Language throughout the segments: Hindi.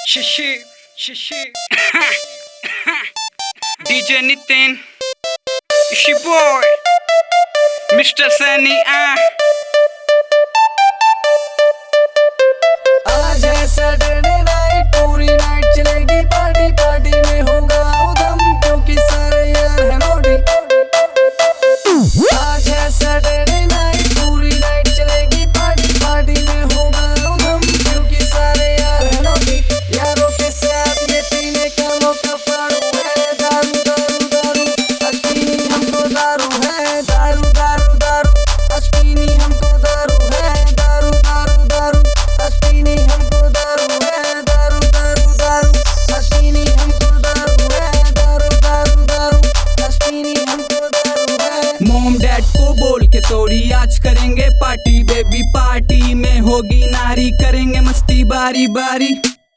Shishi DJ Nitin, it's your boy Mr. Sunny. आज है सैटरडे नाइट, पूरी नाइट चलेगी पार्टी। पार्टी में होगा उधम क्योंकि सारे यार है नोटी। आज है सैटरडे नाइट, पूरी नाइट चलेगी पार्टी। पार्टी में होगा उधम क्योंकि सारे यार है नोटी। यारों के साथ ये पीने का मौका फाड़ू है। दारू दारू दारू आज पीनी हमको दारू है। दारू दारू दारू आज पीनी हमको दारू है। दारू दारू दारू आज पीनी हमको दारू है। दारू दारू दारू आज पीनी हमको दारू है। दारू दारू दारू आज पीनी हमको दारू है। मॉम डैड को बोल के थोड़ी आज करेंगे पार्टी। बेबी पार्टी में होगी नारी, करेंगे मस्ती बारी बारी।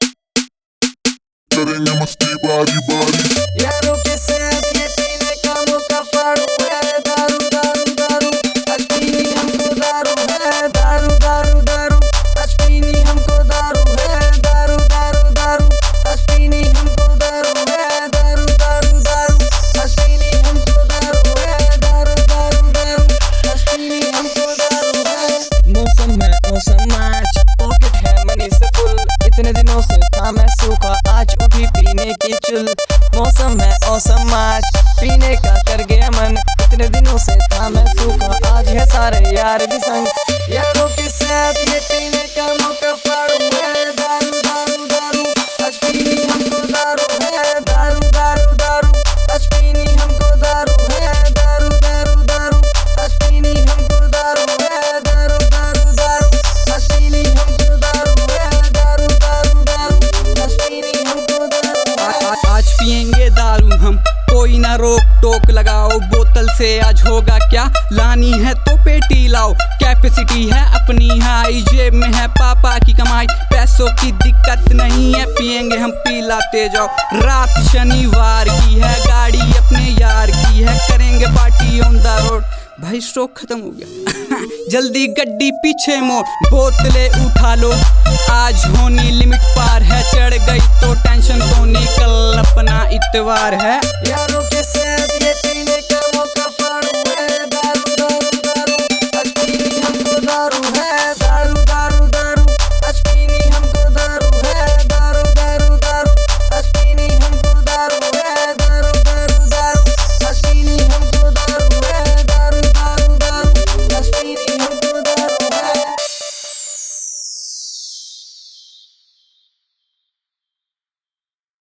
करेंगे मस्ती बारी बारी। यारों के साथ ये पीने का मौका फाड़ू है। दारू दारू दारू आज पीनी हमको दारू है। दारू दारू दारू आज पीनी हमको दारू है। दारू दारू दारू आज पीनी हमको दारू है। दारू दारू दारू आज पीनी हमको दारू है। दारू दारू दारू आज पीनी हमको दारू है। मौसम है औसम मैच, पॉकेट है मनी से फुल। इतने दिनों से था मैं सूखा, आज उठी पीने की चुल। मौसम है औसम मैच, पीने का कर गया मन। इतने दिनों से था मैं सूखा, आज है सारे यार भी संग। यारों के साथ ये पीने का मौका फाड़ू है। दारू दारू दारू आज पीनी हमको दारू है। दारू दारू दारू आज पीनी हमको दारू है। दारू दारू दारू आज पीनी हमको दारू है। दारू दारू दारू आज पीनी हमको दारू है। दारू दारू दारू आज पीनी हमको दारू है। आज पिएंगे दारू हम, कोई ना रोक टोक लगाओ। बोतल से आज होगा क्या, लानी है तो पेटी लाओ। कैपेसिटी है अपनी हाई, जेब में है पापा की कमाई। पैसों की दिक्कत नहीं है, पिएंगे हम पिलाते जाओ। रात शनिवार की है, गाड़ी अपने यार की है। करेंगे पार्टी ऑन द रोड। भाई स्ट्रोक खत्म हो गया जल्दी गड्डी पीछे मोड़। बोतलें उठा लो, आज होनी लिमिट पार है। चढ़ गई तो टेंशन तो नहीं, कल अपना इतवार है। यारों के साथ